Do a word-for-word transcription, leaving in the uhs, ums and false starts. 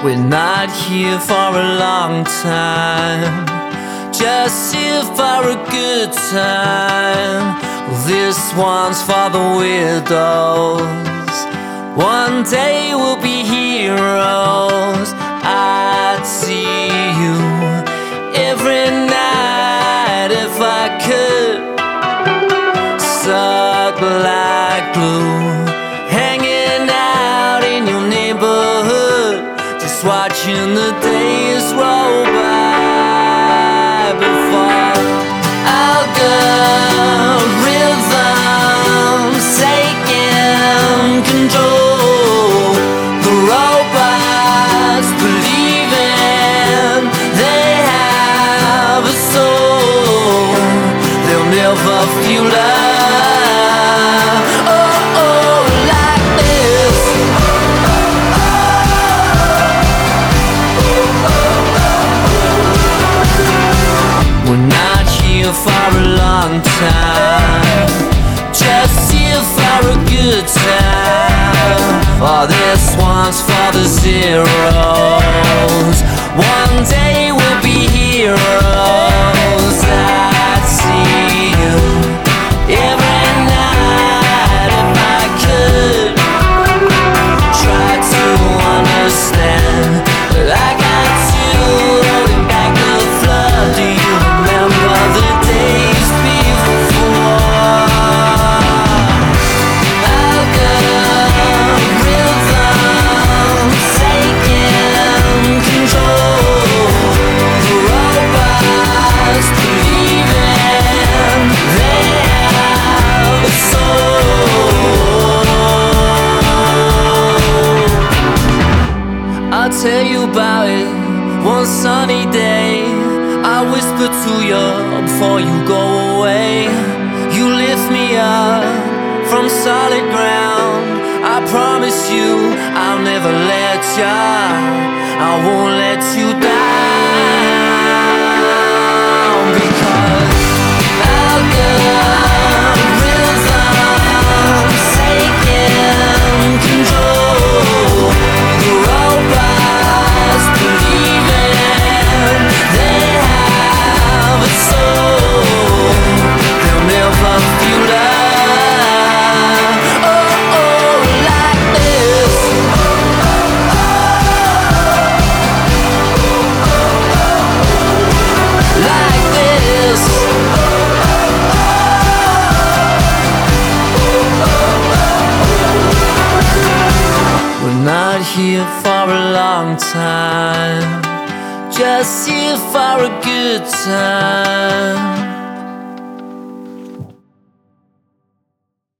We're not here for a long time, just here for a good time. This one's for the widows. One day we'll be heroes. I'd see you every night if I could. Stuck like glue, hanging out in your neighborhood, just watching the days roll by before algorithms taking control. The robots believing they have a soul. They'll never feel love. For a long time, just here for a good time. Oh, this one's for the zeros. One day we'll be heroes. I'd see you every night if I could. Try to understand like I do, holding back the flood. Do you remember the days before? Algorithms taking control. The robots believing they have a soul. I'll tell you about it one sunny day. I whisper to you before you go away. You lift me up from solid ground. I promise you I'll never let you, I won't let you down. Because algorithms taking control. The robots believing they have a soul. They'll never feel love. Oh, oh, like this. Like this. We're not here for a long time, just here for a good time.